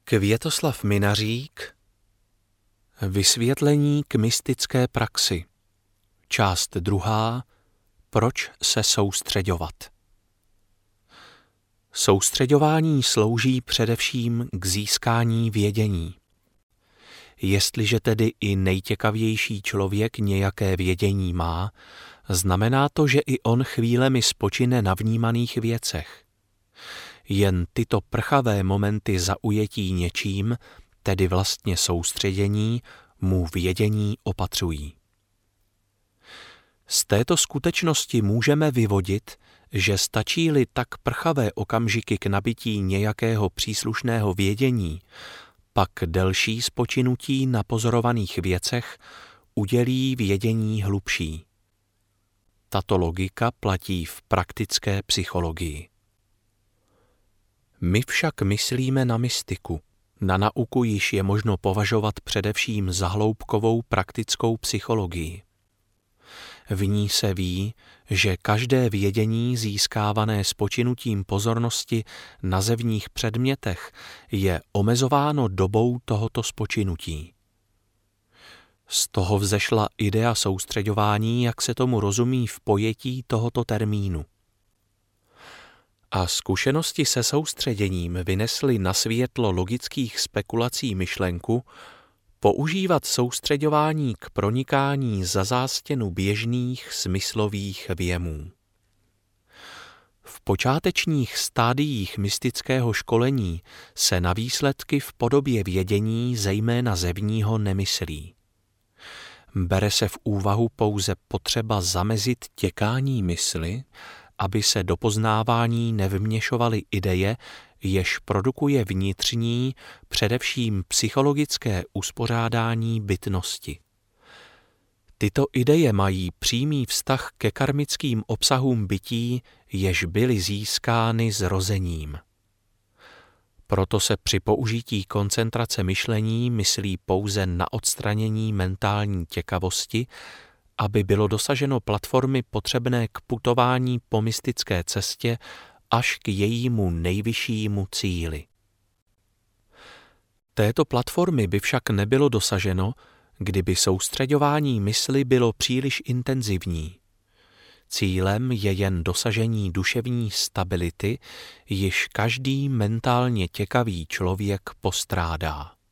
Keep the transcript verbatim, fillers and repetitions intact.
Květoslav Minařík. Vysvětlení k mystické praxi. Část druhá. Proč se soustřeďovat? Soustřeďování slouží především k získání vědění. Jestliže tedy i nejtěkavější člověk nějaké vědění má, znamená to, že i on chvílemi spočine na vnímaných věcech. Jen tyto prchavé momenty zaujetí něčím, tedy vlastně soustředění, mu vědění opatřují. Z této skutečnosti můžeme vyvodit, že stačí-li tak prchavé okamžiky k nabití nějakého příslušného vědění, pak delší spočinutí na pozorovaných věcech udělí vědění hlubší. Tato logika platí v praktické psychologii. My však myslíme na mystiku, na nauku již je možno považovat především za hloubkovou praktickou psychologii. V ní se ví, že každé vědění získávané spočinutím pozornosti na zevních předmětech je omezováno dobou tohoto spočinutí. Z toho vzešla idea soustřeďování, jak se tomu rozumí v pojetí tohoto termínu. A zkušenosti se soustředěním vynesly na světlo logických spekulací myšlenku používat soustřeďování k pronikání za zástěnu běžných smyslových věmů. V počátečních stádiích mystického školení se na výsledky v podobě vědění zejména zevního nemyslí. Bere se v úvahu pouze potřeba zamezit těkání mysli, aby se do poznávání nevměšovaly ideje, jež produkuje vnitřní, především psychologické uspořádání bytnosti. Tyto ideje mají přímý vztah ke karmickým obsahům bytí, jež byly získány zrozením. Proto se při použití koncentrace myšlení myslí pouze na odstranění mentální těkavosti, aby bylo dosaženo platformy potřebné k putování po mystické cestě až k jejímu nejvyššímu cíli. Této platformy by však nebylo dosaženo, kdyby soustřeďování mysli bylo příliš intenzivní. Cílem je jen dosažení duševní stability, již každý mentálně těkavý člověk postrádá.